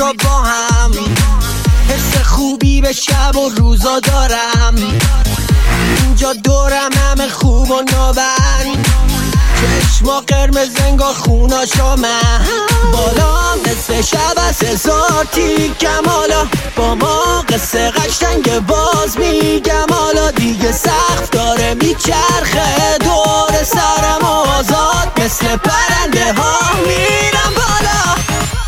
رو با هم، حس خوبی به شب و روزا دارم. اینجا دورم همه خوب و نابن، چشما قرمز انگار خوناشو من. بالا نصف شب از 1000 تیکم، حالا با ما قصه قشنگ باز میگم. حالا دیگه سقف داره میچرخه دور سرم و آزاد مثل پرنده ها میرم بالا.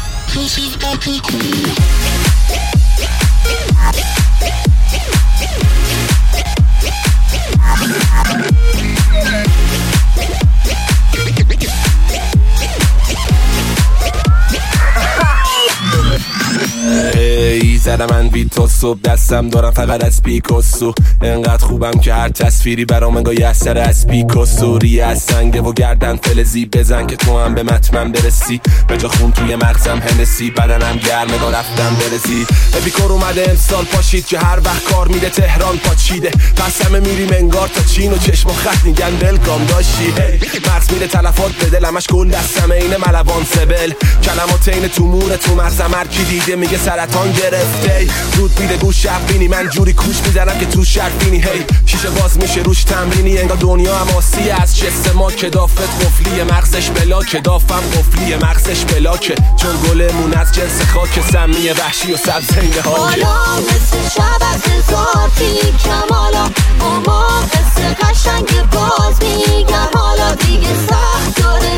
زدم من ویتو صبح دستم دارم فقط از پیکاسو. انقدر خوبم که هر تصویری برام انگار یه اثر از پیکاسو. ریه از سنگه و گردن فلزی، بزن که تو هم به متمن برسی. به جا خون توی مغزم هنسی، بدنم گرمه دا رفتم برسی. اپیکور اومده امسال پاشید که هر وقت کار میده تهران پاچیده. پس همه میریم انگار تا چین و چشم و خط میگن ولکام داشتی. مغز میده تلفات به دل، همش گل دستمه اینه ملوان سبل. کلمات اینه تو مونه تو مغزم، هر کی دیده میگه سرطان گرفته. رود میده گوش شبینی، من جوری کوش میزنم که تو شرفینی. هی شیشه باز میشه روش تمرینی، انگار دنیا هم آسیه از چست ما. که دافت قفلی مغزش بلاکه، دافم قفلی مغزش بلاکه. چون گلمون از جنس خاک، سمی وحشی و سبزینه هاکه. حالا مثل شب از 1000 تیکم، حالا با ما قصه قشنگ باز میگم. حالا دیگه سخت داره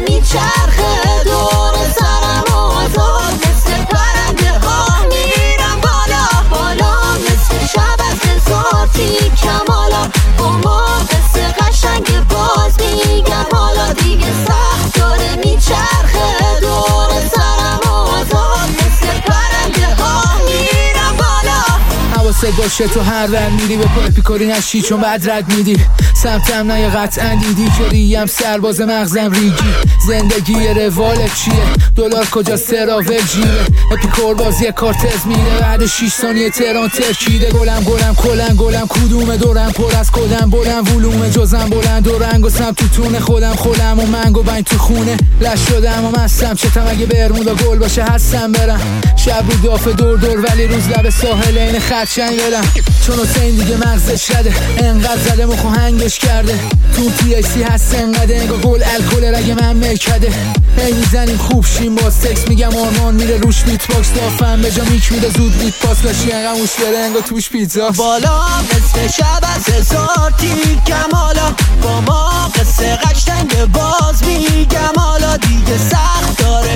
میچرخه دور سرم و آزاد مثل پرنده ها میرم بالا. بالا مثل شب از 1000 تیکم، حالا با ما قصه قشنگ باز میگم. حالا دیگه سخت داره میچرخه دور سرم و آزاد مثل پرنده ها میرم بالا. حواست باشه تو هر ور میری به پای پیکاری نشی، چون بعد رد میدی سمتم نه یا قطعا دیدی که ریم سرباز مغزم ریگی. زندگی روالت چیه؟ دلار کجاست؟ تراول جیره. اپیکور بازی کارتز میره بعد 6 ثانیه تهران ترکیده. گلم کلن گلم کدوم دورم پر از کدم بلند ولومه جزم بلند و رنگ و سم تو تونه خودم و منگو بین تو خونه. لش شدم و مستم چتم اگه برمودا گل باشه هستم برم. شب رو دافه دور ولی روز لب ساحل این خرچنگ برم. چون حسین دیگه مغزش رده، انقدر زده مخو هنگش کرده. تو THC هست انقدر انگار گل الکل رگ من ملکده. هی میزنیم خوب شیم با سکس، میگم آرمان میره روش بیت باکس. دافم به جا میک میده زود بیت پاس لاشی انقدر موش بره انگار توش پیتزا. بالا مثل شب از 1000 تیکم، حالا با ما قصه قشنگ باز میگم. حالا دیگه سخت داره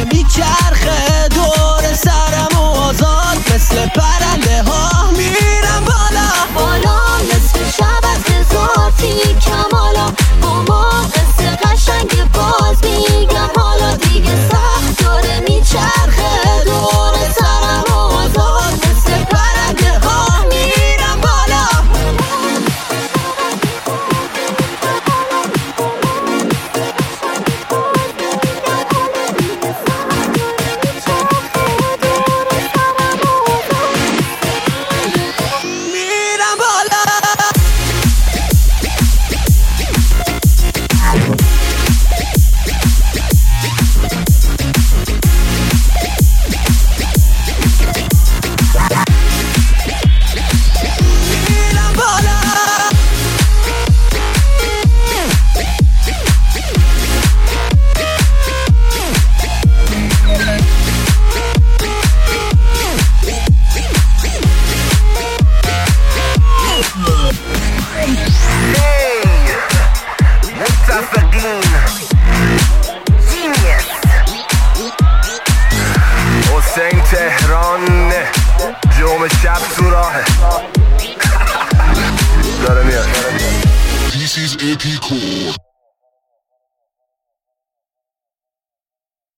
میچرخه دور سرم و آزاد مثل پرنده ها میرم بالا. بالا مثل شب از 1000 تیکم، حالا با ما قصه قشنگ باز میگم. حالا دیگه سخت داره میچرخه دور سرم و آزاد مثل پرنده ها میرم بالا. میرم بالا. حسین تهران جمعه شب تو راهه داره میاد. This is Epicore.